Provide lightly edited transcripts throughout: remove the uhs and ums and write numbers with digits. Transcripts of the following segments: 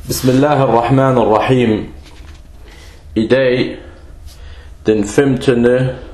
Bismillahirrahmanirrahim. I dag, den 15.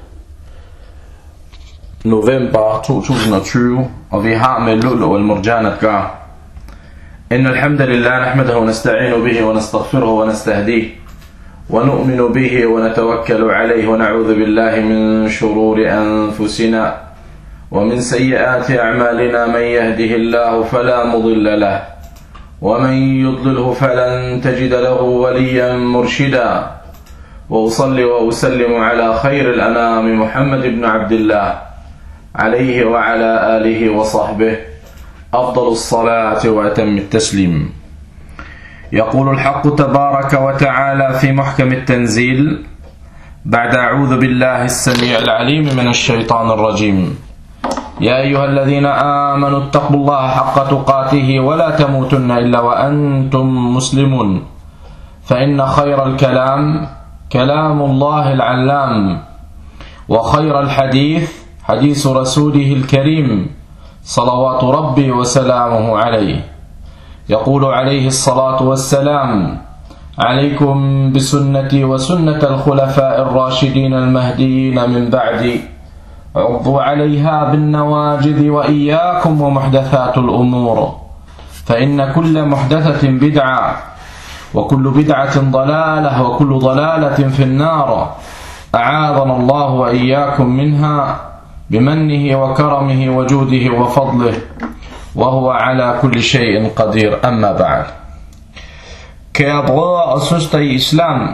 november 2020, og vi har med Lulu al-Murjan at gøre. إن الحمد لله نحمده ونستعين به ونستغفره ونستهديه ونؤمن به ونتوكل عليه ونعوذ بالله من شرور أنفسنا ومن سيئات أعمالنا. من يهده الله فلا مضل له ومن يضلله فلن تجد له وليا مرشدا. وأصلي وأسلم على خير الأنام محمد بن عبد الله عليه وعلى آله وصحبه أفضل الصلاة وأتم التسليم. يقول الحق تبارك وتعالى في محكم التنزيل بعد أعوذ بالله السميع العليم من الشيطان الرجيم. يا أيها الذين آمنوا اتقوا الله حق تقاته ولا تموتن إلا وأنتم مسلمون. فإن خير الكلام كلام الله العلام وخير الحديث حديث رسوله الكريم صلوات ربي وسلامه عليه. يقول عليه الصلاة والسلام: عليكم بسنتي وسنة الخلفاء الراشدين المهديين من بعدي، عضوا عليها بالنواجذ وإياكم ومحدثات الأمور، فإن كل محدثة بدعة وكل بدعة ضلالة وكل ضلالة في النار، أعاذنا الله وإياكم منها بمنه وكرمه وجوده وفضله، وهو على كل شيء قدير. أما بعد. Kære brødre og søstre i islam,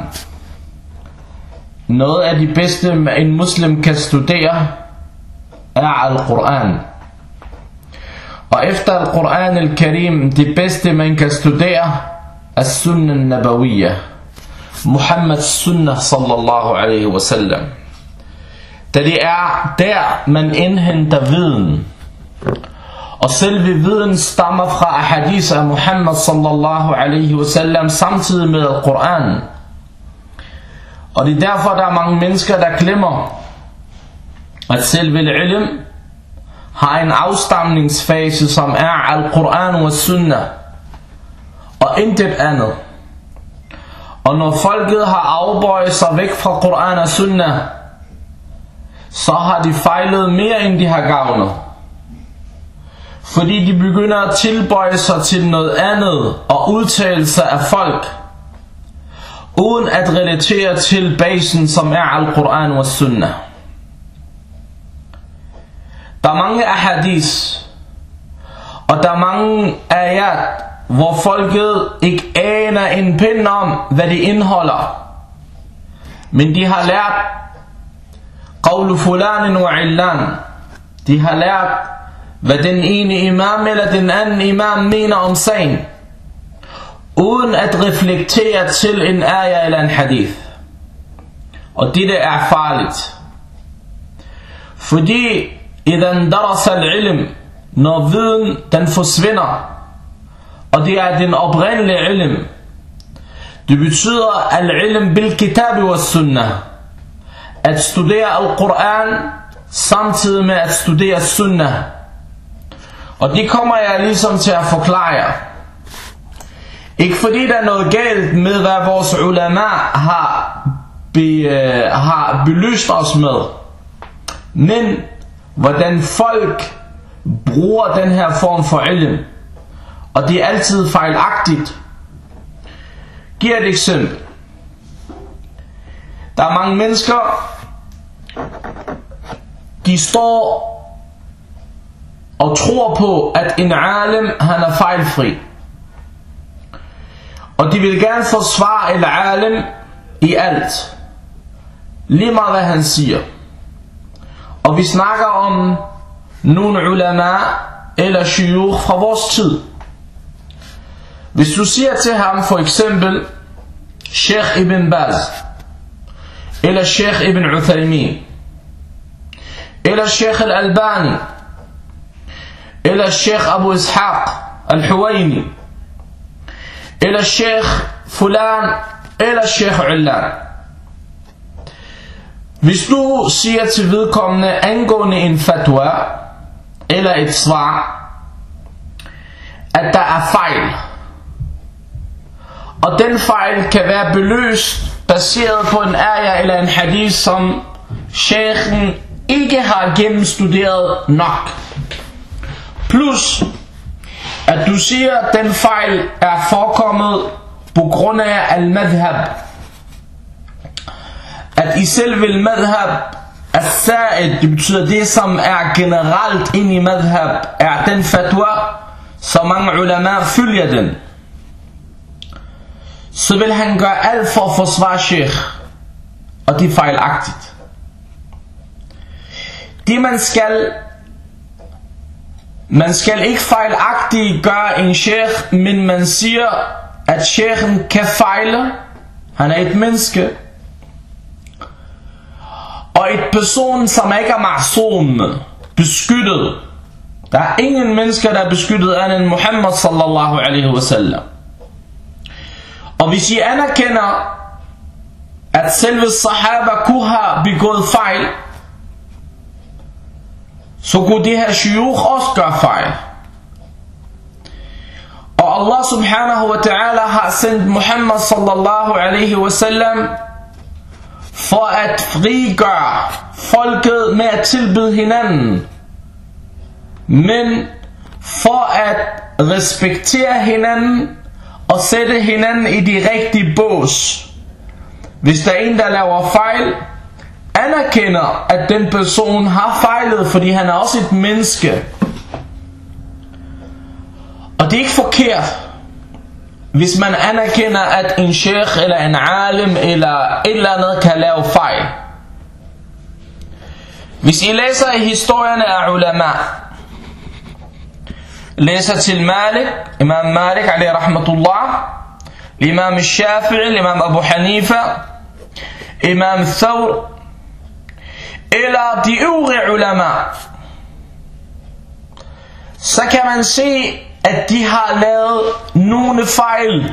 noget af det bedste en muslim kan studere er al-Quran. Og efter al-Quran al-Karim, det bedste man kan studere er sunnah nabawiyya, Muhammads sunnah sallallahu alaihi wasallam. Da det er der man indhenter viden, og selve viden stammer fra hadith af Muhammad sallallahu alaihi wasallam samtidig med al-Quran. Og det er derfor der er mange mennesker der glemmer at selve ilm har en afstamningsfase som er al-Quran og sunnah og intet andet. Og når folket har afbøjet sig væk fra Quran og sunnah, så har de fejlet mere end de har gavnet. Fordi de begynder at tilbøje sig til noget andet og udtale sig af folk, uden at relatere til basen som er al-Quran og sunnah. Der er mange ahadith, og der er mange ayat, hvor folket ikke aner en pind om, hvad de indeholder. Men de har lært qawlu fulanin wa illan. De har lært, hvad den ene imam eller den anden imam mener om sagen, uden at reflektere til en ayah eller en hadith. Og dette er farligt. Fordi idan darasa al-ilm, når viden den forsvinder, og det er den oprindelige ilm, det betyder al-ilm bil-kitab wa sunnah, at studere al-Quran samtidig med at studere sunnah. Og det kommer jeg ligesom til at forklare jer. Ikke fordi der er noget galt med hvad vores ulama har belyst os med, men hvordan folk bruger den her form for ilm, og det er altid fejlagtigt. Giv et eksempel. Der er mange mennesker, de står og tror på at en alim han er fejlfri, og de vil gerne forsvare en alim i alt, lige meget hvad han siger. Og vi snakker om nogle ulama eller shuyukh fra vores tid. Hvis du siger til ham for eksempel Sheikh Ibn Baz eller Sheikh Ibn Uthaymin eller Sheikh Al-Albani eller Sheikh Abu Ishaq Al-Huwaini eller Sheikh Fulan eller Sheikh Ullan, hvis du siger til vedkommende angående en fatwa eller et svar, at der er fejl, Og den fejl kan være beløst baseret på en ayah eller en hadith, som sheikhen ikke har gennemstuderet nok. Plus at du siger, at den fejl er forekommet på grund af al-madhab. At i selve al-madhab, as-sa'id, det betyder det, som er generelt ind i madhab, er den fatwa, så mange ulama følger den. Så vil han gøre alt for at forsvare sheikh, og det er fejlagtigt. Det man skal ikke fejlagtigt gøre en sheikh, men man siger, at sheikhen kan fejle. Han er et menneske. Og et person, som ikke er ma'soom, beskyttet. Der er ingen mennesker, der er beskyttet af en Muhammad sallallahu alaihi wasallam. Og hvis I anerkender, at selve sahaba kunne have begået fejl, så kunne de her shuyukh også gøre fejl. Og Allah subhanahu wa ta'ala har sendt Muhammad sallallahu alaihi wasallam for at frigøre folket med at tilbede hinanden, men for at respektere hinanden og sætte hinanden i de rigtige bås. Hvis der er en, der laver fejl, anerkender, at den person har fejlet, fordi han er også et menneske. Og det er ikke forkert, hvis man anerkender, at en sheikh eller en alim eller et eller andet kan lave fejl. Hvis I læser i historierne af ulama, læser til Malik, Imam Malik alayhi rahmatullah, Imam Shafi'i, Imam Abu Hanifa, Imam Thawr, eller de øvrige ulama, så kan man se, at de har lavet nogle fejl,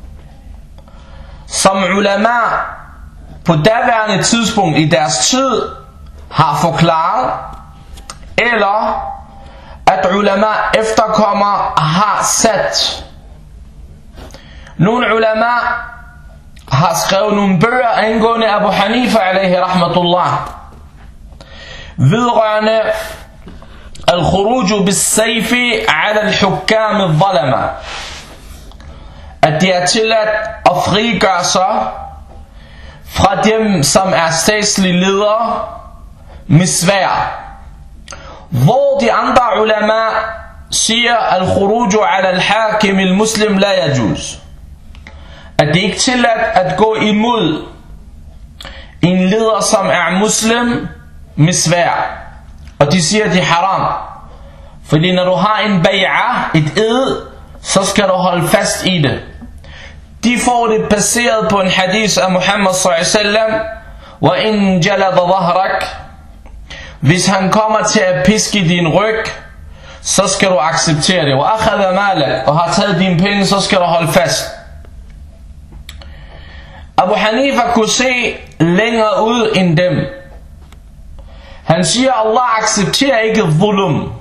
som ulama på daværende tidspunkt i deres tid har forklaret, eller at ulama efterkommer har sat. Nogle ulama har skrevet nogle bøger angående Abu Hanifa alayhi rahmatullah, vedrørende al-khuruj bis-sayfi ala al-hukam al-zalama, at det er tilladt at frigøre sig fra dem, som er statslige ledere med sværd. Hvor de andre ulama siger, al-khuruj ala al-hakim al-muslim la yajuz, at det ikke er tilladt at gå imod en leder, som er muslim, med sværd. Og de siger, at det er haram. Fordi når du har en bay'ah, et ed, så skal du holde fast i det. De får det baseret på en hadith af Muhammad sallallahu alaihi wasallam, wa in jalada dhahrak, hvis han kommer til at piske din ryg, så skal du acceptere det. Wa akhadha malak, og har taget dine penge, så skal du holde fast. Abu Hanifa kunne se længere ud end dem. Han siger, Allah accepterer ikke zulum.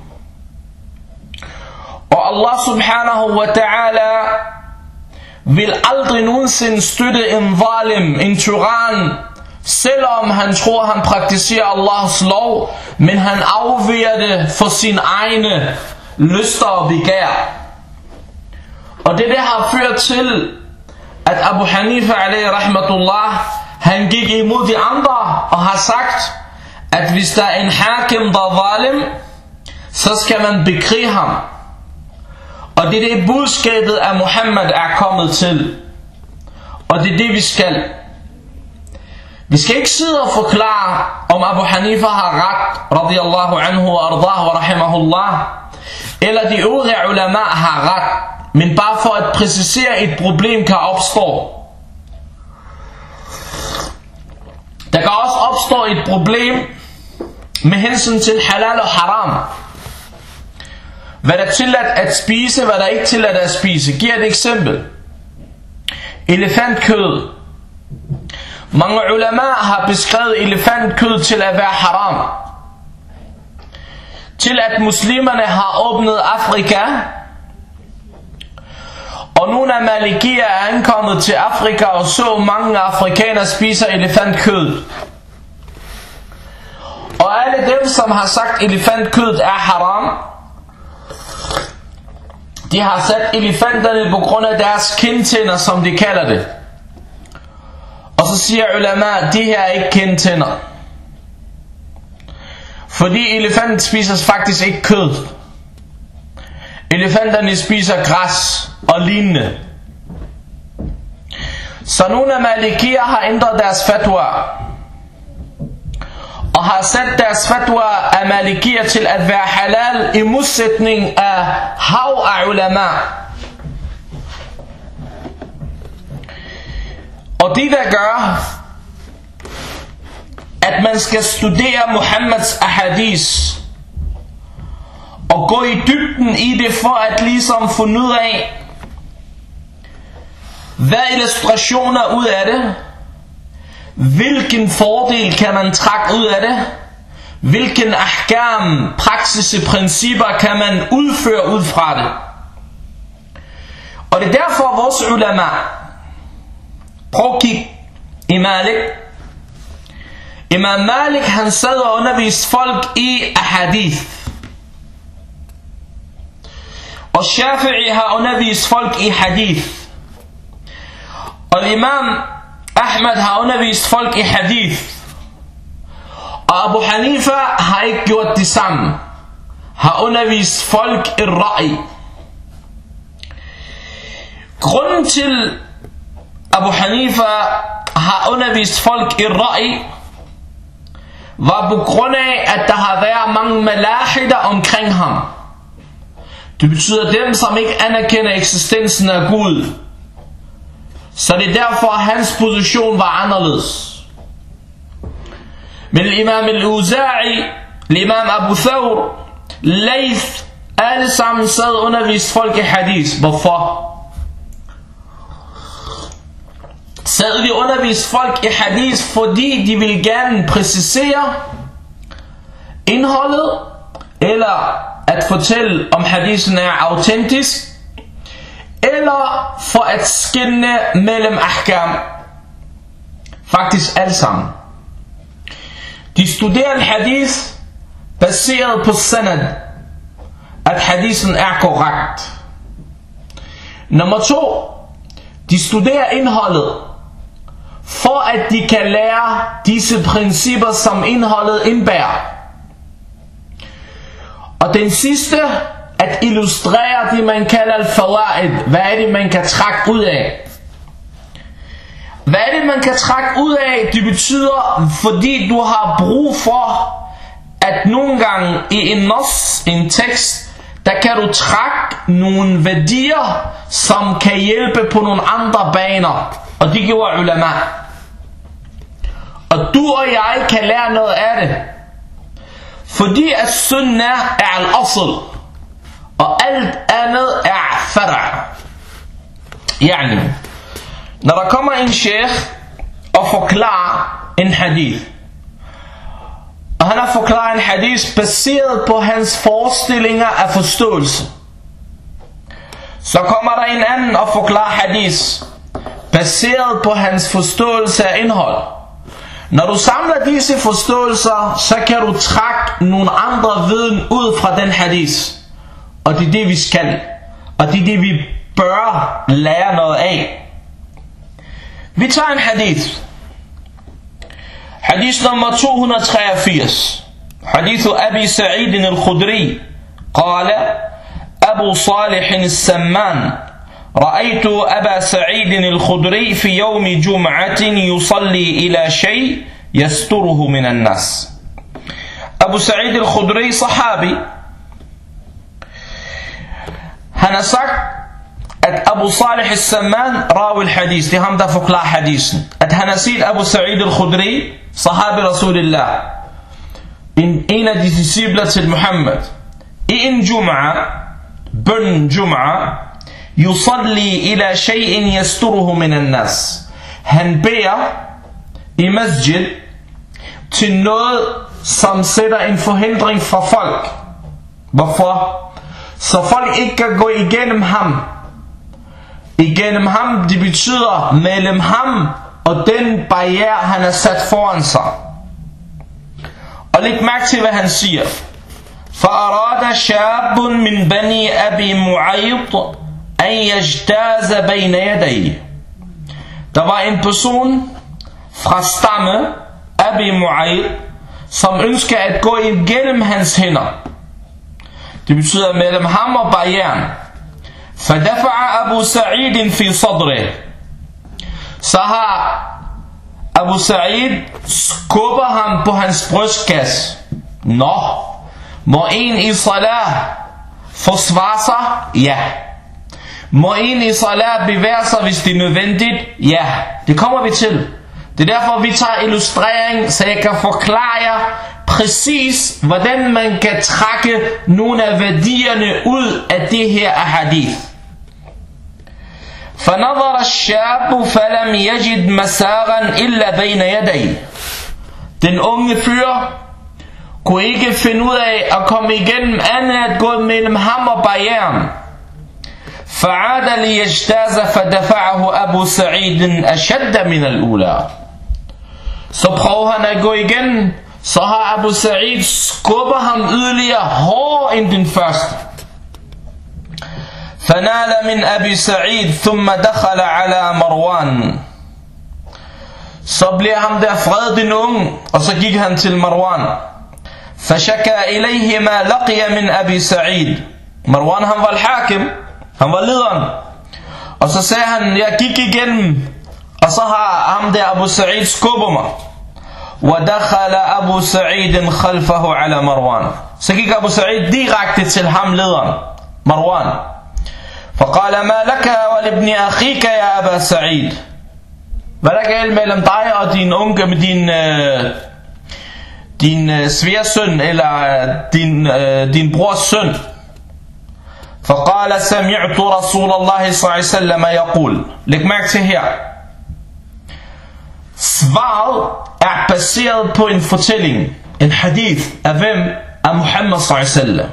Og Allah subhanahu wa ta'ala vil aldrig nogensinde støtte en zalim, en tyran, selvom han tror, han praktiserer Allahs lov, men han afviger det for sine egne lyster og begær. Og det har ført til, at Abu Hanifa alayhi rahmatullah, han gik imod de andre og har sagt, at hvis der er en hakim, der er zalim, så skal man bekrige ham. Og det er det budskabet af Muhammad er kommet til. Og det er det vi skal. Vi skal ikke sidde og forklare, om Abu Hanifa har ret, radiyallahu anhu wa ardahu wa rahimahullah, eller de øvrige ulama har ret, men bare for at præcisere, et problem kan opstå. Der kan også opstå et problem med hensyn til halal og haram. Hvad der er tilladt at spise, hvad der ikke er tilladt at spise. Giver et eksempel. Elefantkød. Mange ulama har beskrevet elefantkød til at være haram. Til at muslimerne har åbnet Afrika, Og nogle af malikier er ankommet til Afrika og så mange afrikanere spiser elefantkød. Og alle dem, som har sagt elefantkød er haram, de har sat elefanterne på grund af deres kindtænder, som de kalder det. Og så siger ulama, de her er ikke kindtænder. Fordi elefanten spiser faktisk ikke kød. Elefanterne spiser græs og lignende. Så nogle af malikier har ændret deres fatwa og har sat deres fatwa af malikier til at være halal i modsætning af hav af ulama. Og de der gør, at man skal studere Muhammeds ahadis og gå i dybden i det for at ligesom finde ud af, hvad illustrationer ud af det, hvilken fordel kan man trække ud af det, hvilken ahkam, praktiske principper kan man udføre ud fra det. Og det er derfor vores ulama, prøv at kigge i Malik. Imam Malik, han sad og underviste folk i ahadith. Og Shafi'i har undervist folk i hadith. Og Imam Ahmad har undervist folk i hadith. Og Abu Hanifa har ikke gjort det samme. Har undervist folk i ra'i. Grunden til Abu Hanifa har undervist folk i ra'i var på grund af, at der har været mange malahider omkring ham. Det betyder dem, som ikke anerkender eksistensen af Gud. Så det er derfor, at hans position var anderledes. Men Imam al-Uza'i, Imam Abu Thawr, Layth, alle sammen sad og underviste folk i hadith. Hvorfor? Sad de underviste folk i hadith, fordi de ville gerne præcisere indholdet, eller at fortælle om hadithen er autentisk, eller for at skelne mellem ahkam. Faktisk alle sammen. De studerer en hadith baseret på sanad, at hadithen er korrekt. Nummer 2, de studerer indholdet, for at de kan lære disse principper, som indholdet indbærer. Og den sidste, at illustrere det, man kalder al-fawaid. Hvad er det, man kan trække ud af? Hvad er det, man kan trække ud af? Det betyder, fordi du har brug for, at nogle gange i en nos, en tekst, der kan du trække nogle værdier, som kan hjælpe på nogle andre baner. Og det gjorde ulama. Og du og jeg kan lære noget af det. Fordi at sunnah er al-asl, og alt andet er fara'. Yani, når der kommer en sheikh og forklarer en hadith, og han har forklaret en hadith baseret på hans forestillinger af forståelse, så kommer der en anden og forklarer hadith baseret på hans forståelse af indhold. Når du samler disse forståelser, så kan du trække nogle andre viden ud fra den hadith. Og det er det vi skal. Og det er det vi bør lære noget af. Vi tager en hadith. Hadith nummer 283. Hadith Abi Sa'id al-Khudri. قال أبو صالح السمان رأيت أبا سعيد الخدري في يوم جمعة يصلي إلى شيء يستره من الناس. أبو سعيد الخدري صحابي. Han har sagt, at Abu Salih al-Samman rawi al-hadith, det er ham der forklarer hadithen, at han har set Abu Sa'id al-Khudri, sahabi Rasulillah, en af de discipler til Muhammad, i en Jum'a, bøn Jum'a, yusalli ila shay'in yasturuhu min an-nas. Han beder i masjid til noget, som sætter en forhindring for folk. Hvorfor? Så folk ikke kan gå igennem ham. igennem ham, det betyder mellem ham og den barriere, han har sat foran sig. Og læg mærke til, hvad han siger. فأراد شاب من بني أبي معيط أن يجتاز بين يديه. Der var en person fra stamme Abi Mu'ayt, som ønsker at gå igennem hans hænder. Det betyder mellem ham og barrieren. فدفع أبو سعيد في صدره. Så har Abu Sa'id skubber ham på hans brystkasse. Nå, må en i salat forsvare sig? Ja. Må en i salat bevæge sig, hvis det er nødvendigt? Ja. Det kommer vi til. Det er derfor, vi tager illustrering, så jeg kan forklare jer præcis, hvordan man kan trække nogle af værdierne ud af det her ahadith. فنظر الشاب فلم يجد مساغا إلا بين يديه. Den unge fyr kunne ikke finde ud af at komme igennem andet at gå mellem ham og barrieren. فعاد ليجتاز فدفعه أبو سعيد أشد من الأولى. Så prøver han at gå igen, så har Abu Sa'id skubber ham yderligere hårdere end den første. فنال من أبي سعيد ثم دخل على مروان. Så blev ham der fred den unge, og så gik han til Marwan. فشكى إليه ما لقي من أبي سعيد. Marwan, han var al-hakim, han var lederen. Og så sagde han, jeg gik igennem, og så har ham der Abu Sa'id skubbet mig. وَدَخَلَ أَبُو سَعِيدٍ خَلْفَهُ عَلَى مَرْوَانَ. Så gik Abu Sa'id direkte til ham lederen, Marwan. فقال ما لك ولابن أخيك يا أبا سعيد. Hvad der galt mellem dig og din onkel, med din svigersøn eller din brors søn? فقال سمعت رسول الله صلى الله عليه وسلم يقول. Læg mærke til her. Svaret er baseret på en fortælling, en hadith af hvem? Af Muhammad sallallahu alaihi wasallam.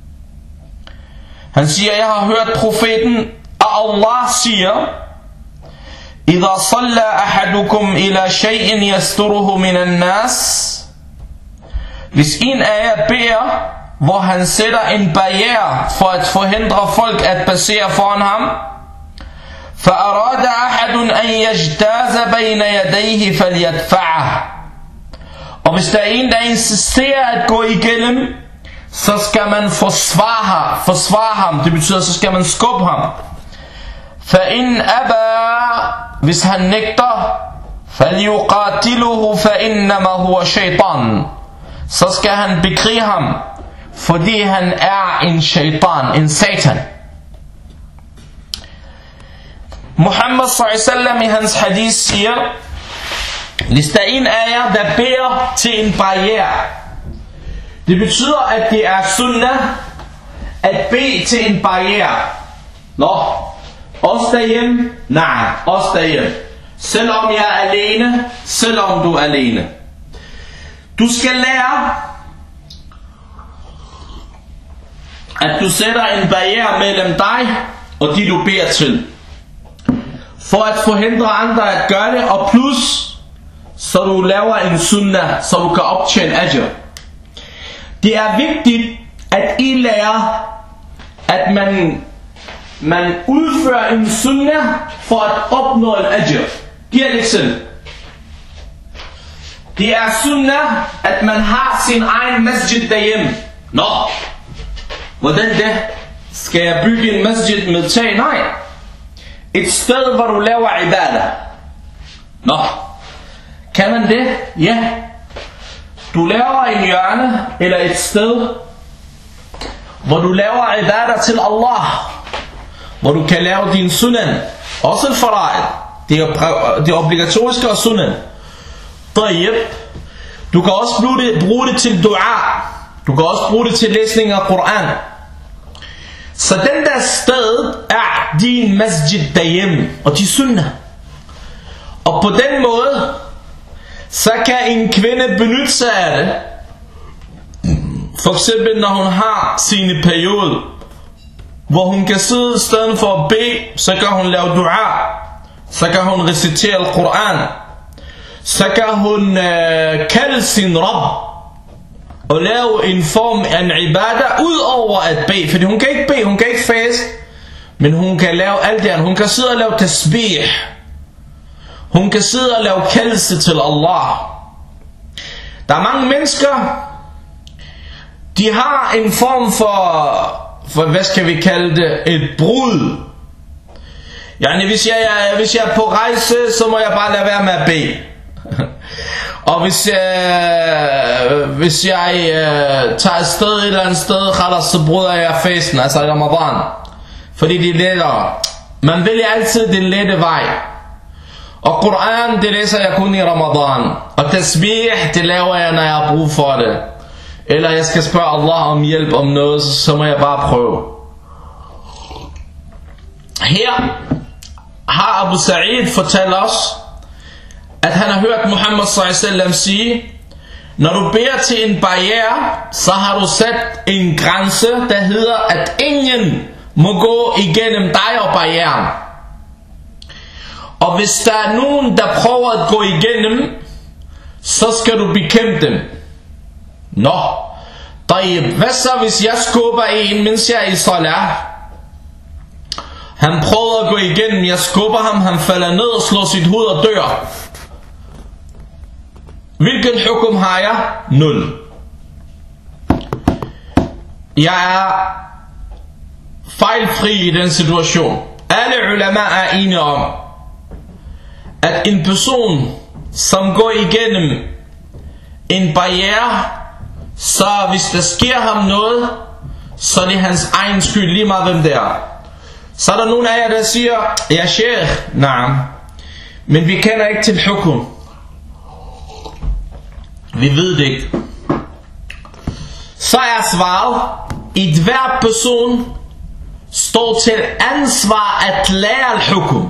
Han siger, jeg har hørt profeten, og Allah siger, إذا صلى أحدكم إلى شيء يستره من الناس. Hvis en af jer beder, hvor han sætter en barriere for at forhindre folk at passere foran ham, فأراد أحد أن يجتاز بين يديه فليدفعه. Og hvis der er en, der insisterer at gå igennem, så skal man forsvare ham. Det betyder, så skal man skubbe ham. فإن أبى, hvis han nægter, فليقاتله فإنما هو شيطان. Så skal han bekrige ham, fordi han er en shaitan, en satan. Muhammad sallallahu alaihi wasallam i hans hadith siger, hvis der er en af jer, der beder til en barriere, det betyder, at det er sunnah at bede til en barriere. Nå, os derhjemme? Nej, os derhjemme. Selvom jeg er alene, selvom du er alene. Du skal lære, at du sætter en barriere mellem dig og de du beder til, for at forhindre andre at gøre det, og plus, så du laver en sunnah, så du kan optjene ajr. Det er vigtigt, at I lærer, at man udfører en sunnah for at opnå en ajr. Giv et eksempel. Det er sunnah, at man har sin egen masjid derhjemme. Nå, hvordan det? Skal jeg bygge en masjid med tag? Nej. Et sted, hvor du laver ibadah. Nå, kan man det? Ja. Du laver en hjørne, eller et sted, hvor du laver ibadah til Allah, hvor du kan lave din sunan, også en fara'id. Det er obligatoriske og sunan. Tayyib. Du kan også bruge det til dua. Du kan også bruge det til læsning af Koran. Så den der sted er din masjid derhjemme, og de sunnah. Og på den måde, så kan en kvinde benytte sig af det. For eksempel når hun har sine perioder, hvor hun kan sidde i stedet for at bede, så kan hun lave dua, så kan hun recitere Al-Quran, så kan hun kalde sin Rabb og lave en form af en ibadah ud over at bede, fordi hun kan ikke bede, hun kan ikke faste, men hun kan lave alt det andet. Hun kan sidde og lave tasbih, hun kan sidde og lave kaldelse til Allah. Der er mange mennesker, de har en form for hvad skal vi kalde det, et brud. Yani hvis jeg er på rejse, så må jeg bare lade være med at bede. Og hvis jeg tager et sted et eller andet sted, så bryder jeg fasten, altså i Ramadan, fordi det er lettere. Man vælger altid den lette vej. Og Quran, det læser jeg kun i Ramadan. Og tasbih, det laver jeg, når jeg har brug for det. Eller jeg skal spørge Allah om hjælp om noget, så må jeg bare prøve. Her har Abu Sa'id fortalt os, at han har hørt Muhammad s.a.v. sige, når du beder til en barriere, så har du sat en grænse, der hedder, at ingen må gå igennem dig og barrieren. Og hvis der er nogen, der prøver at gå igennem, så skal du bekæmpe dem. Nå, hvad så hvis jeg skubber en, mens jeg er i salat? Han prøver at gå igennem, jeg skubber ham, han falder ned og slår sit hoved og dør. Hvilken hukum har jeg? 0. Jeg er fejlfri i den situation. Alle ulama er enige om, at en person, som går igennem en barriere, så hvis der sker ham noget, så er det hans egen skyld, lige meget hvem det er. Så er der nogen af jer, der siger, ja sheikh, naam, men vi kender ikke til hukum. Vi ved det ikke. Så er svaret, et hver person står til ansvar at lære al-hukum.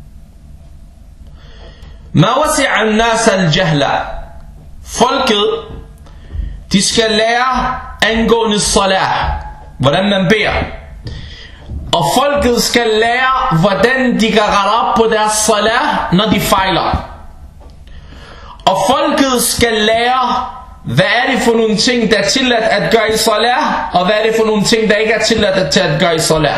Ma wasi'a an-nas al-jahla. Folket, de skal lære angående salat, hvordan man beder. Og folket skal lære, hvordan de kan rette op på deres salat, når de fejler. Og folket skal lære, hvad er det for nogle ting, der er tilladt at gøre i salat, og hvad er det for nogle ting, der ikke er tilladt at gøre i salat.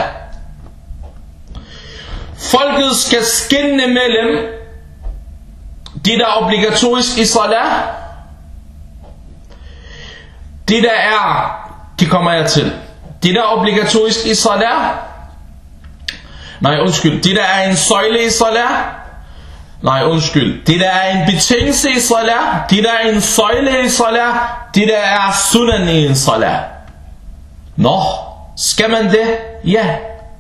Folket skal skelne mellem det, der er obligatorisk i salat, det der er, det kommer jeg til. Det der er obligatorisk i salat, det der er en søjle i salat, det der er en betingelse i salat, det der er en søjle i salat, det der er sunan i en salat. Nå, skal man det? Ja.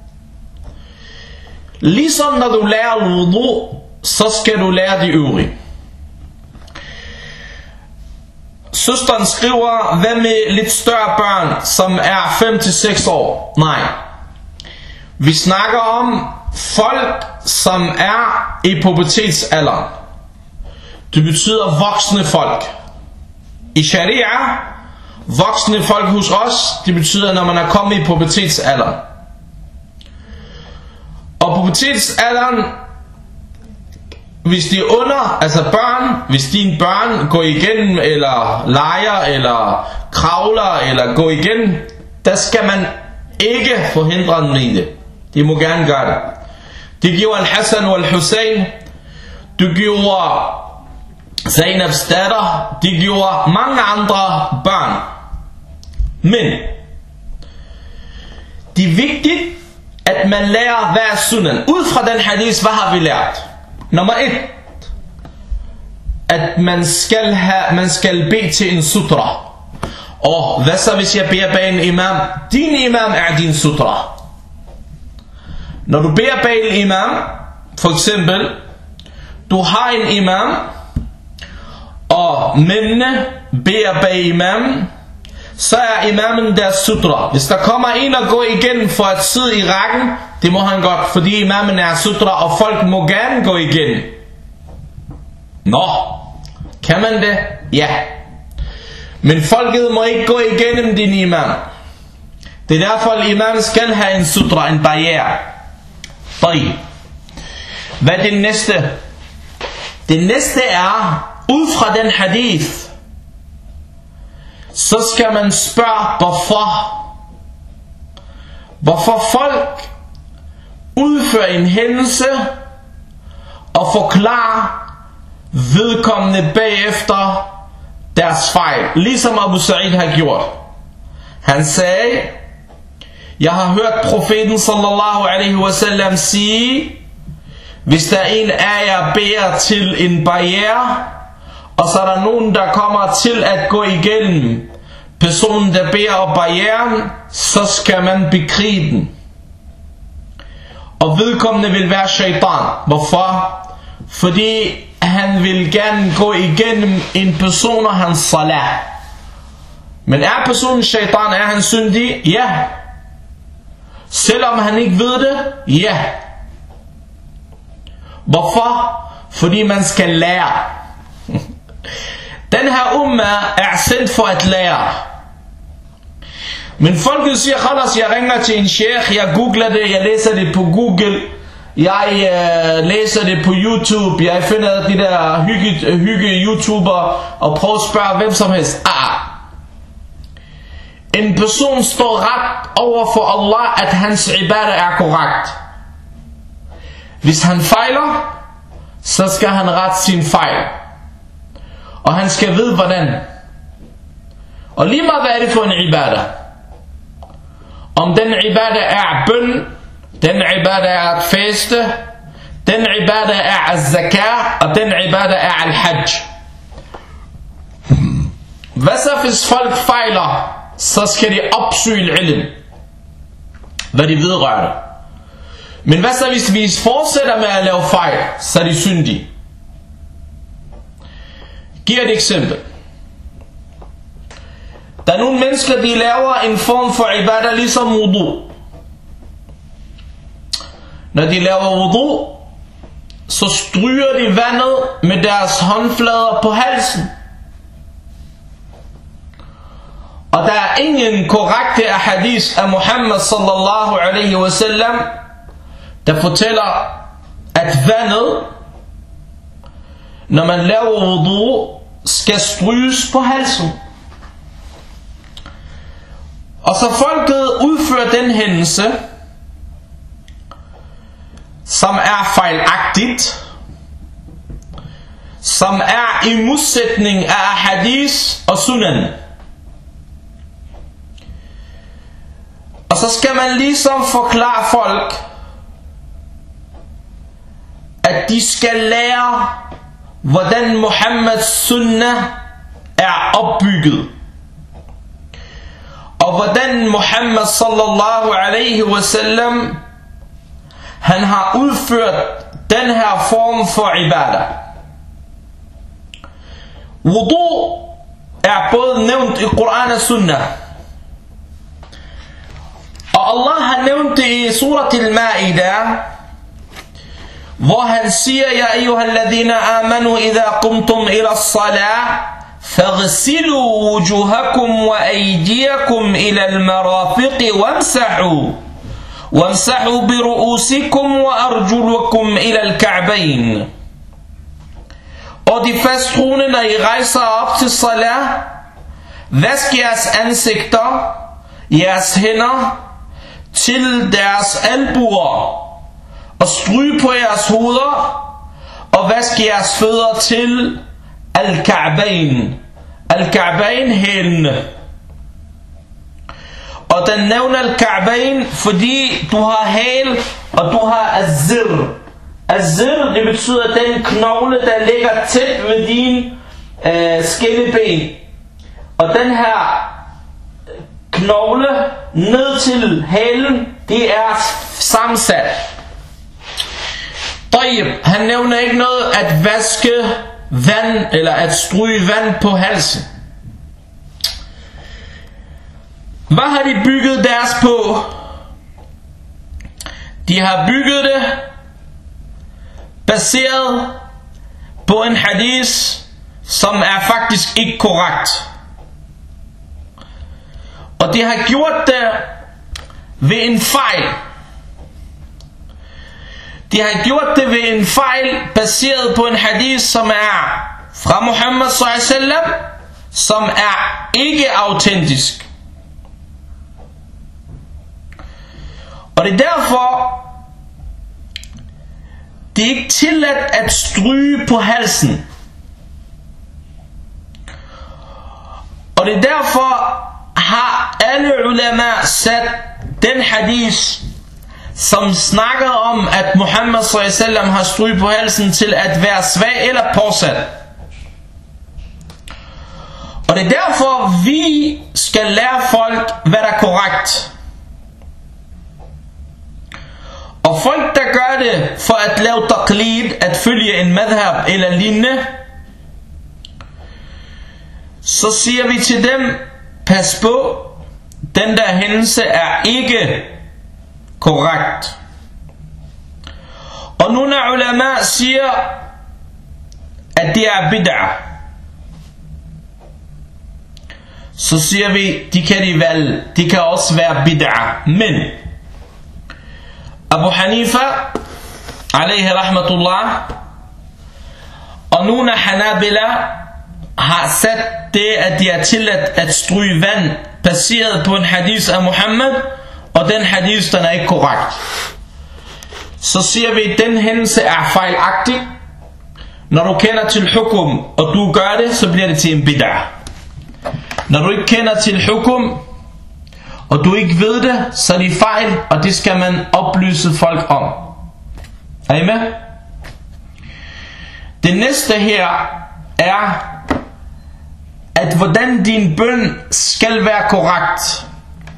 Ligesom når du lærer wudu, så skal du lære de øvrige. Søsteren skriver, hvad med lidt større børn, som er 5-6 år? Nej. Vi snakker om folk, som er i pubertetsalderen. Det betyder voksne folk. I sharia, voksne folk hos os, det betyder, når man er kommet i pubertetsalderen. Og pubertetsalderen, hvis de er under, altså børn, hvis dine børn går igennem, eller leger, eller kravler, eller går igennem, der skal man ikke forhindre dem i det. De må gerne gøre det. Det gjorde Al-Hassan og Al-Hussein, det gjorde Zainabs datter, det gjorde mange andre børn. Men det er vigtigt, at man lærer, hvad er sunan. Ud fra den hadith, hvad har vi lært? Nummer 1, at man skal bede til en sutra. Og hvad så hvis jeg beder bag en imam? Din imam er din sutra. Når du beder bag en imam, for eksempel, du har en imam, og mændene beder bag imam, så er imamen deres sutra. Hvis der kommer en og går igen for at sidde i rækken, det må han godt, fordi imamen er sutra, og folk må gerne gå igen. Nå, kan man det? Ja. Men folket må ikke gå igennem din imam. Det er derfor, at imam skal have en sutra, en barriere. Hvad er det næste? Det næste er, ud fra den hadith, så skal man spørge, hvorfor folk udfører en hændelse og forklarer vedkommende bagefter deres fejl, ligesom Abu Sa'id har gjort. Han sagde, jeg har hørt profeten sallallahu alaihi wasallam sige, hvis der er en af jer beder til en barriere, og så er der nogen, der kommer til at gå igennem personen, der beder om barrieren, så skal man bekrige den. Og vedkommende vil være shaitan. Hvorfor? Fordi han vil gerne gå igennem en person og hans salat. Men er personen shaitan, er han syndig? Ja. Selvom han ikke ved det? Ja. Hvorfor? Fordi man skal lære. Den her umma er sendt for at lære. Men folket siger, khalas, jeg ringer til en sheikh, jeg googler det, jeg læser det på Google, jeg læser det på YouTube, jeg finder de der hygge YouTuber og prøver at spørge hvem som helst. En person står ret over for Allah, at hans ibadah er korrekt. Hvis han fejler, så skal han rette sin fejl. Og han skal vide hvordan. Og lige meget hvad er det for en ibadah. Om den ibadah er bøn, den ibadah er at faste, den ibadah er al-zakah, og den ibadah er al-hajj. Hvad så hvis folk fejler, så skal de opsøge ilm, hvad de vedrører det. Men hvad så hvis vi fortsætter med at lave fejl, så er de syndige. Giv et eksempel. Der er nogle mennesker, de laver en form for ibadah ligesom wudu. Når de laver wudu, så stryger de vandet med deres håndflader på halsen. Og der er ingen korrekte hadith af Muhammad sallallahu alaihi wasallam, der fortæller, at vandet, når man laver wudu, skal stryges på halsen. Og så folket udfører den hændelse, som er fejlagtigt, som er i modsætning af hadith og sunan. Og så skal man ligesom forklare folk, at de skal lære, hvordan Muhammeds sunnah er opbygget. Og hvordan Muhammad sallallahu alaihi wasallam, han har udført den her form for ibadah. Wudu er både nævnt i Koran og Sunnah. Og Allah har nævnt det i surat al-Ma'idah, hvor han siger, ja ayyuhalladhina amanu idha qumtum ila as-salah faghsilu wujuhakum wa aydiyakum ila al-marafiqi wamsahu bi ru'usikum wa arjulakum ila al-ka'bayn. Og de fasttroende, når I rejser op til salat, vask jeres ansigter, jeres hænder til deres albuer, og stryg på jeres hoveder, og vask jeres fødder til al-Ka'bayn. Al-Ka'bayn, hælene. Og den nævner al-Ka'bayn, fordi du har hæl, og du har az-zir. Az-zir, det betyder den knogle, der ligger tæt ved din skilleben. Og den her knogle ned til hælen, det er sammensat. Han nævner ikke noget at vaske vand eller at stryge vand på halsen. Hvad har de bygget deres på? De har bygget det baseret på en hadith, som er faktisk ikke korrekt. Og de har gjort det ved en fejl. De har gjort det ved en fejl baseret på en hadith, som er fra Muhammad s.a.w., som er ikke autentisk. Og det er derfor, det er ikke tilladt at stryge på halsen. Og det er derfor, har alle ulama sat den hadith, som snakker om, at Muhammad s.a.w. har stryg på halsen, til at være svag eller påsat. Og det er derfor, vi skal lære folk, hvad der er korrekt. Og folk, der gør det for at lave taqlid, at følge en madhab eller lignende, så siger vi til dem, pas på, den der hændelse er ikke korrekt. Og nogle ulama siger, at det er bid'ah. Så siger vi, de kan også være bid'ah. Men Abu Hanifa, alayhi rahmatullah, og nogle af Hanabila har sat det, at de er tilladt at stryge vand, baseret på en hadith af Muhammad, og den hadith, den er ikke korrekt. Så siger vi, at den hændelse er fejlagtig. Når du kender til hukum, og du gør det, så bliver det til en bid'ah. Når du ikke kender til hukum, og du ikke ved det, så er det fejl, og det skal man oplyse folk om. Er I med? Det næste her er, at hvordan din bøn skal være korrekt.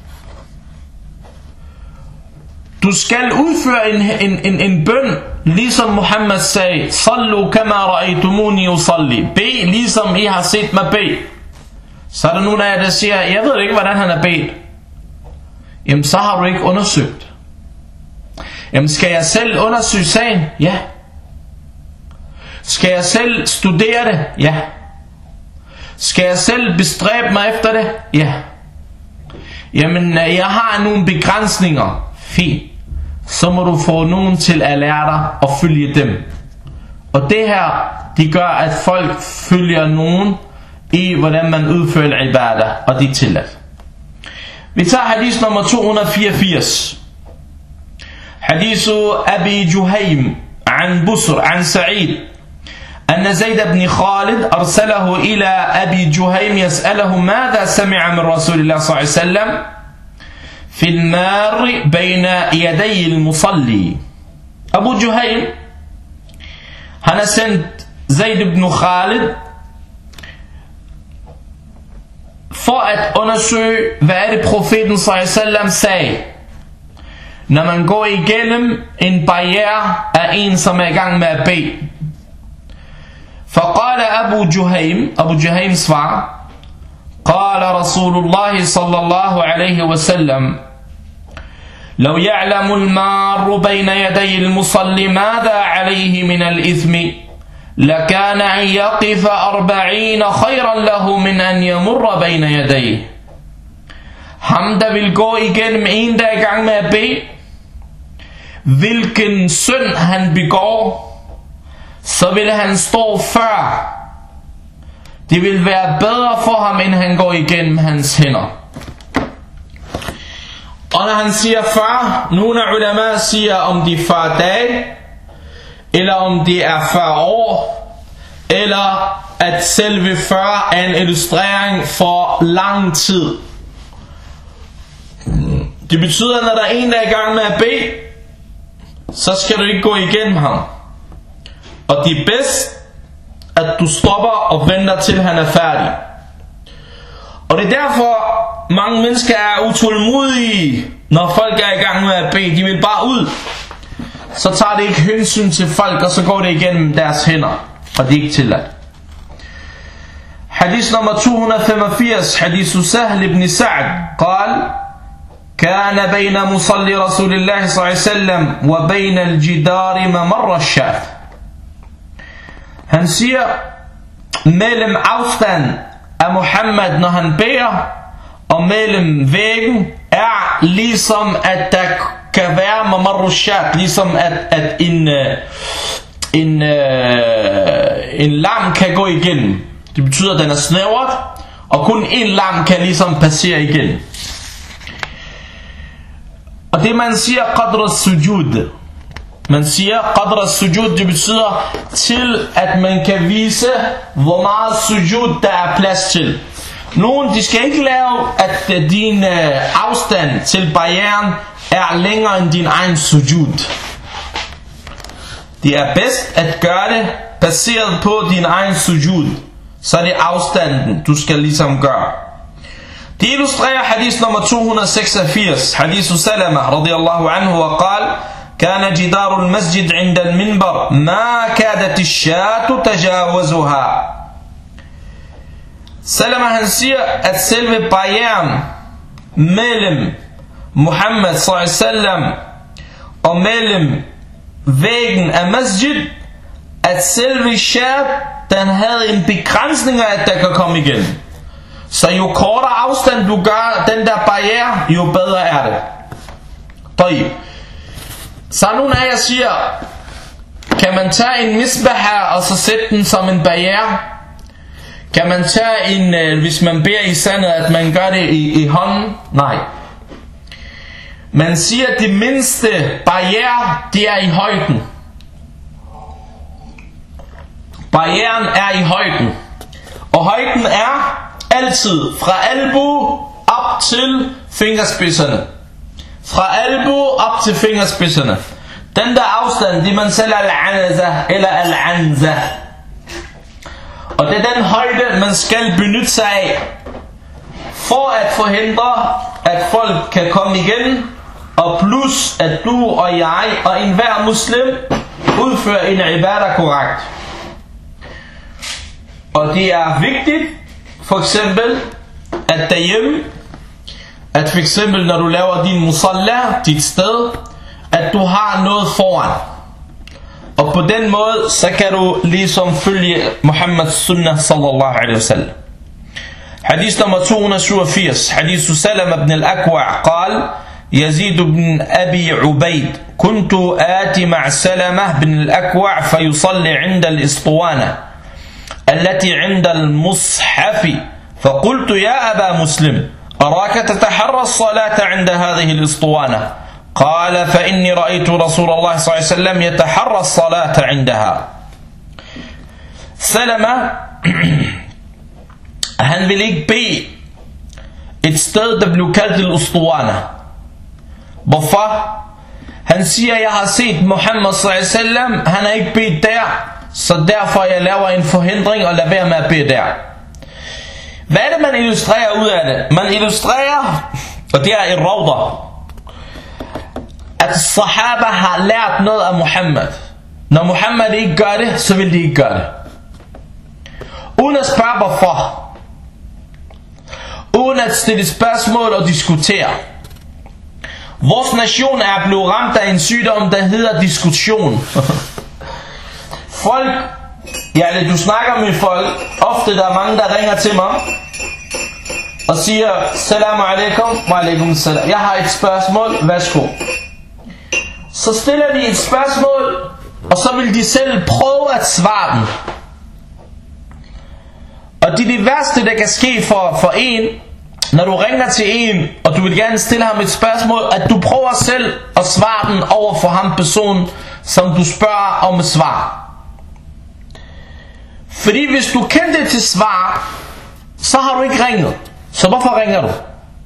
Du skal udføre en bøn, ligesom Muhammad sagde, Sallu kama ra'aytumuni usalli. Bed, ligesom I har set mig bede. Så er der nogen af jer, der siger, jeg ved ikke, hvordan han er bedt. Jamen, så har du ikke undersøgt. Jamen, skal jeg selv undersøge sagen? Ja. Skal jeg selv studere det? Ja. Skal jeg selv bestræbe mig efter det? Ja. Jamen, jeg har nogle begrænsninger. Fint. Så må du få nogen til at lære dig at følge dem. Og det her, de gør, at folk følger nogen i, hvordan man udfører ibadah, og de tilladt. Vi tager hadith nummer 284. Hadith Abi Juhaym عن بصر عن سعيد أن زيد بن خالد أرسله إلى أبي جهيم يسأله ماذا سمع من رسول الله صلى الله عليه وسلم في المار بين يدي المصلي. Abu Juhaym, han har sendt Zaid ibn Khalid for at undersøge, hvad er det profeten sallallahu sagde, når man går igennem en barriere af en, som er i gang med at bede. فقال أبو جهيم svarer, قال رسول الله صلى الله عليه وسلم لو يعلم المار بين يدي المصلي ماذا عليه من الإثم لكان أن يقف 40 خيرا له من أن يمر بين يديه. Ham der vil gå igennem en, der er i gang med at bede, hvilken synd han begår, så vil han stå før. Det vil være bedre for ham, end han går igennem hans hænder. Og når han siger 40, nogle af ulama siger, om de 40 dage, eller om det er 40 år, eller at selve 40 er en illustrering for lang tid. Det betyder, at når der er en, der er i gang med at bede, så skal du ikke gå igennem ham. Og det er bedst, at du stopper og venter til han er færdig. Og det er derfor, mange mennesker er utålmodige, når folk er i gang med at bede. De vil bare ud. Så tager det ikke hensyn til folk, og så går det igennem deres hænder. Og det er ikke tilladt. Hadith nummer 285, hadith Sahl ibn Sa'd, قال كان بين مصلي رسول الله صلى الله عليه وسلم وبين الجدار ممر الشاة. Han siger, mellem afstand af Muhammad, når han beder, og mellem væggen er ligesom at der kan være mamarushat, ligesom at en lam kan gå igennem. Det betyder at den er snævret, og kun en lam kan ligesom passere igennem. Og det man siger qadr sujud, man siger qadr sujud, det betyder til at man kan vise hvor meget sujud der er plads til. Nogen de skal ikke lave at din afstand til barrieren er længere end din egen sujud. Det er bedst at gøre det baseret på din egen sujud. Så er det afstanden du skal ligesom gøre. Det illustrerer hadith nummer 286, hadith Salama radiyallahu anhu, og قال كان جدار المسجد عند المنبر ما كادت الشاة تجاوزها. Salama han siger at selve barrieren mellem Muhammad sallallahu alaihi wasallam og mellem væggen af masjid, at selve shat den havde en begrænsning af at der kan komme igen. Så jo kortere afstand du gør den der barriere, jo bedre er det. طيب. Så nogle af jer siger, kan man tage en misbah og så sætte den som en barriere? Kan man tage en, hvis man beder i sandet, at man gør det i hånden? Nej. Man siger, at det mindste barriere, det er i højden. Barrieren er i højden. Og højden er altid fra albue op til fingerspidserne. Fra albue op til fingerspidserne. Den der afstand, det man selv al-anaza eller al-anza. Og det er den højde man skal benytte sig af, for at forhindre at folk kan komme igen, og plus at du og jeg og enhver muslim udfører en ibadah korrekt. Og det er vigtigt, for eksempel at derhjemme, at for eksempel når du laver din musalla, dit sted, at du har noget foran. Og på den måde, så kan du ligesom følge Muhammads sunnah sallallahu alaihi wasallam. Hadith nummer 287, hadith Salama ibn al-Akwa' قال يزيد بن أبي عبيد كنت آتي مع سلمة بن الأكوع فيصلي عند الإسطوانة التي عند المصحف فقلت يا أبا مسلم أراك تتحرى الصلاة عند هذه الإسطوانة قال فإني رأيت رسول الله صلى الله عليه وسلم يتحرى الصلاة عندها. Salama han vil ikke bede et sted der blev kaldt al-Ustuwana. Hvorfor? Han siger, jeg har set Muhammad sallallahu alaihi wasallam, han har ikke bedt der, så derfor jeg laver en forhindring og lader være med at bede der. Hvad er det man illustrerer ud af det? Man illustrerer, og det er i rawda, at sahaba har lært noget af Muhammad. Når Muhammad ikke gør det, så vil de ikke gøre det. Uden at spørge hvorfor. Uden at stille spørgsmål og diskutere. Vores nation er blevet ramt af en sygdom, der hedder diskussion. Folk, du snakker med folk, ofte der er mange, der ringer til mig og siger, Salamu alaikum, wa alaikum salam. Jeg har et spørgsmål, værsgo. Så stiller de et spørgsmål, og så vil de selv prøve at svare den. Og det er det værste, der kan ske for en, når du ringer til en, og du vil gerne stille ham et spørgsmål, at du prøver selv at svare den over for ham person, som du spørger om et svar. Fordi hvis du kendte til svar, så har du ikke ringet. Så hvorfor ringer du?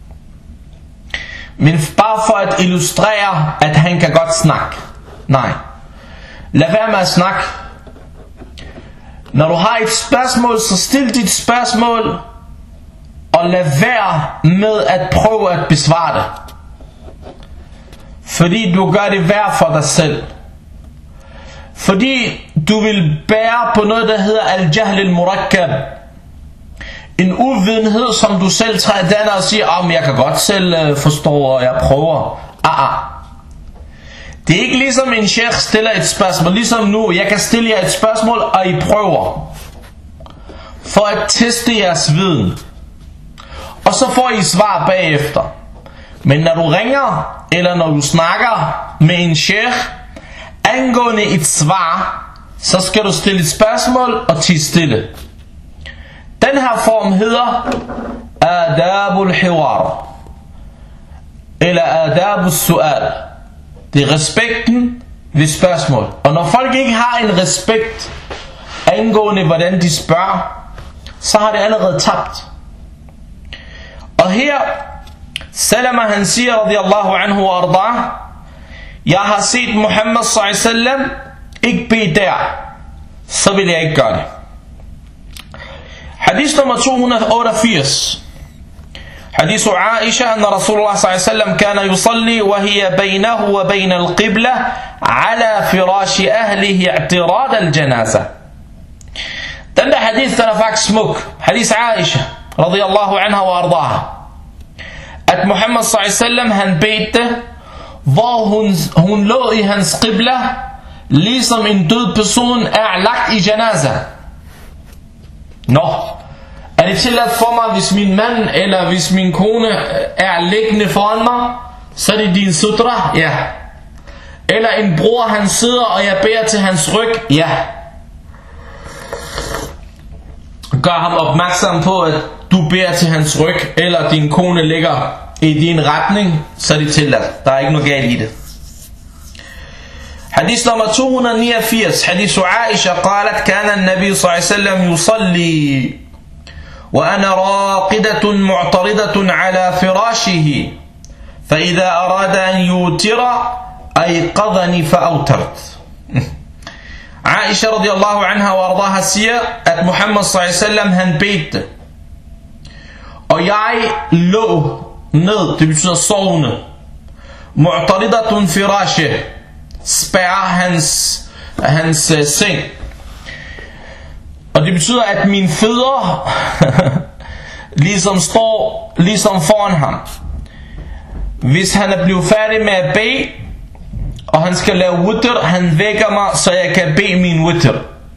Men bare for at illustrere, at han kan godt snakke. Nej. Lad være med at snakke. Når du har et spørgsmål, så stil dit spørgsmål, og lad være med at prøve at besvare det. Fordi du gør det værd for dig selv. Fordi du vil bære på noget, der hedder al-jahl al-murakkab. En uvidenhed, som du selv træder danner og siger, jeg kan godt selv forstå, og jeg prøver. Det er ikke ligesom en sheikh stiller et spørgsmål. Ligesom nu, jeg kan stille jer et spørgsmål, og I prøver. For at teste jeres viden. Og så får I svar bagefter. Men når du ringer, eller når du snakker med en sheikh, angående et svar, så skal du stille et spørgsmål og tie stille. Den her form hedder adabul hiwar, eller adabul su'al. Det er respekten ved spørgsmål. Og når folk ikke har en respekt angående hvordan de spørger, så har det allerede tabt. Og her Salama han siger radiyallahu anhu wa arda, jeg har set Muhammad sallallahu alaihi wasallam ikke bede der, så vil jeg ikke gøre det. Hadith nummer 288. حديث عائشة أن رسول الله صلى الله عليه وسلم كان يصلي وهي بينه وبين القبلة على فراش أهله اعتراض الجنازة. Den der hadith, den er faktisk smuk. Hadith Aisha radiyallahu anha wa ardaha, at Muhammad sallallahu alaihi wasallam han bedte, hvor hun lå i hans qibla, ligesom en død person er lagt i janaza. Er det tilladt for mig, hvis min mand eller hvis min kone er liggende foran mig, så er det din sutra? Ja. Eller en bror han sidder, og jeg beder til hans ryg? Ja. Gør ham opmærksom på, at du beder til hans ryg, eller din kone ligger i din retning, så er det tilladt. Der er ikke noget galt i det. Hadith nummer 289. Hadith Aisha قالت كان النبي صلى الله عليه وسلم يصلي وأنا راقدة معترضة على فراشه فإذا أراد أن يوتر أيقظني فأوترت. Aisha radiyallahu anha wa ardaha siger, at Muhammad sallallahu alaihi wasallam han bedte, og jeg lå ned, det betyder sovende, mu'taridatun firashe, spærrer hans seng. Og det betyder, at mine fødder ligesom står ligesom foran ham. Hvis han er blevet færdig med at bede, og han skal lave witr, han vækker mig, så jeg kan bede min witr.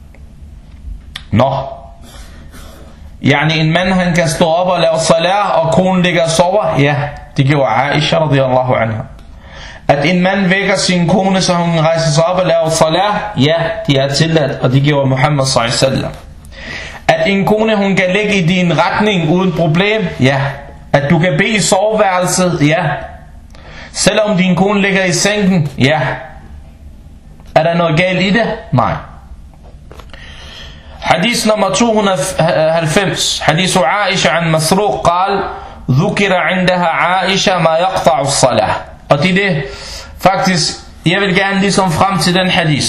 Yani en mand, han kan stå op og lave salat, og konen ligger og sover? Ja, det gjorde Aisha radiyallahu anha. At en mand vækker sin kone, så hun rejser sig op og laver salat? Ja, det er tilladt, og det gjorde Muhammad sallallahu alaihi wasallam. At en kone, hun kan ligge i din retning uden problem? Ja. At du kan bede i soveværelset? Ja. Selvom din kone ligger i sengen? Ja. Er der noget galt i det? Nej. Hadith nummer 290. Hadith Aisha an Masruq قال ذكر عندها عائشة ما يقطع الصلاة. Og det er det faktisk, jeg vil gerne ligesom frem til den hadith.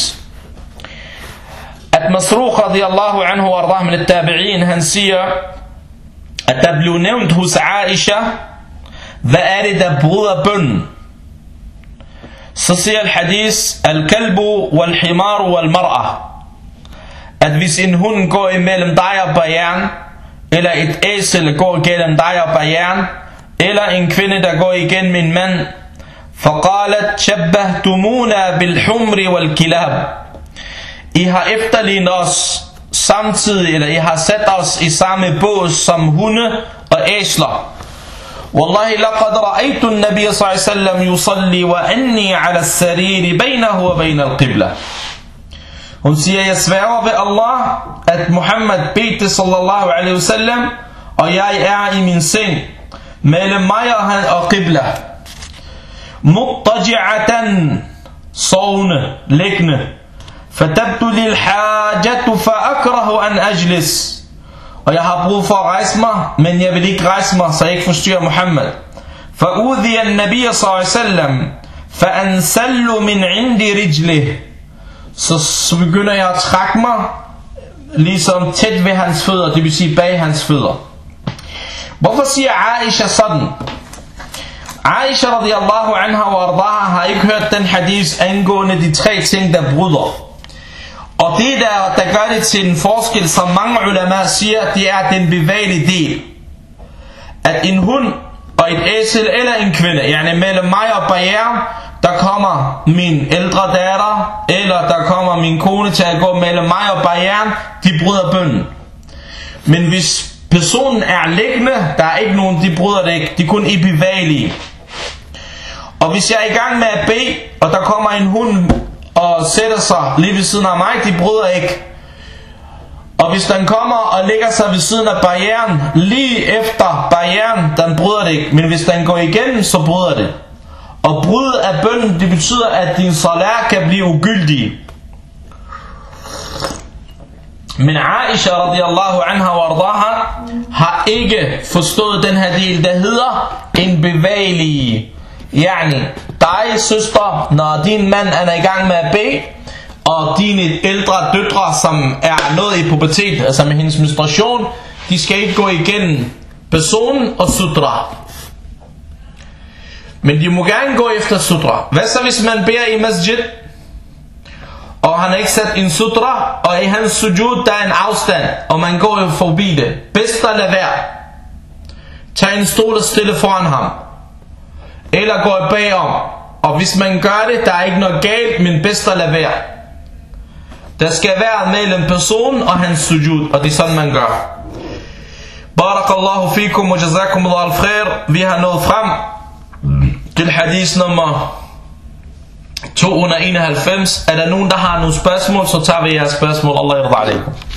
At Masruq radiyallahu anhu wa ardah min at-tabi'in, han siger, at der blev nævnt hos Aisha, hvad er det der bryder bønnen? Så siger al-hadith, al-kalbu wal-himar wal-mar'a, at hvis en hund går imellem dig og barrieren, eller et æsel går igennem dig og barrieren, eller en kvinde der går igennem en mand, فقالت شبهتمونا بالحمر والكلاب, I har efterlignet os samtidig, eller I har sat os i samme bås som hunde og æsler. Wallahi laqad ra'aytu an-nabiy sallallahu alayhi wasallam yusalli wa anni 'ala as-sarir baynahu wa bayna al-qibla. Hun siger, jeg sværger ved Allah, at Muhammad bedte sallallahu alayhi wasallam, og jeg er i min seng mellem mig og han og qibla. Muttaji'atan, sovende, liggende. Fatabtu lil hajatu fa akrahu an ajlis, og jeg har brug for at rejse mig, men jeg vil ikke rejse mig, så jeg ikke forstyrrer Muhammad. Fa udhiya an-nabiy sallallahu alayhi wasallam fa ansallu min 'indi rijlih, så begynder jeg at trække mig ligesom tæt ved hans fødder, det vil sige bag hans fødder. Hvorfor siger Aisha sådan? Aisha radiyallahu anha wa ardaha har ikke hørt den hadith angående de tre ting der bryder. Og det der gør det til en forskel, som mange ulama siger, det er den bevægelige del. At en hund og et æsel eller en kvinde, yani mellem mig og barrieren, der kommer min ældre datter, eller der kommer min kone til at gå mellem mig og barrieren, de bryder bønnen. Men hvis personen er liggende, der er ikke nogen, de bryder det ikke, de er kun i bevægelige. Og hvis jeg er i gang med at bede, og der kommer en hund og sætter sig lige ved siden af mig, de bryder ikke. Og hvis den kommer og lægger sig ved siden af barrieren, lige efter barrieren, den bryder det ikke. Men hvis den går igennem, så bryder det. Og brud af bønnen, det betyder, at din salat kan blive ugyldig. Men Aisha radiyallahu anha wa ardaha har ikke forstået den her del, der hedder en bevægelig. Yani, dig søster, når din mand er i gang med at bede, og dine ældre døtre, som er nået i pubertet, altså med hendes menstruation, de skal ikke gå igennem personen og sutra. Men de må gerne gå efter sutra. Hvad så hvis man beder i masjid, og han har ikke sat en sutra, og i hans sujud der er en afstand, og man går jo forbi det? Bedst at lade være. Tag en stol og stille foran ham. Eller gå bagom. Og hvis man gør det, der er ikke noget galt, men bedst at lade være. Der skal være mellem personen og hans sujud, og det er sådan man gør. Barakallahu fikum wa jazakumullahu al-khair. Vi har nået frem til hadith nummer 291. Er der nogen, der har nogle spørgsmål, så tager vi jeres spørgsmål. Allah yarda alaikum.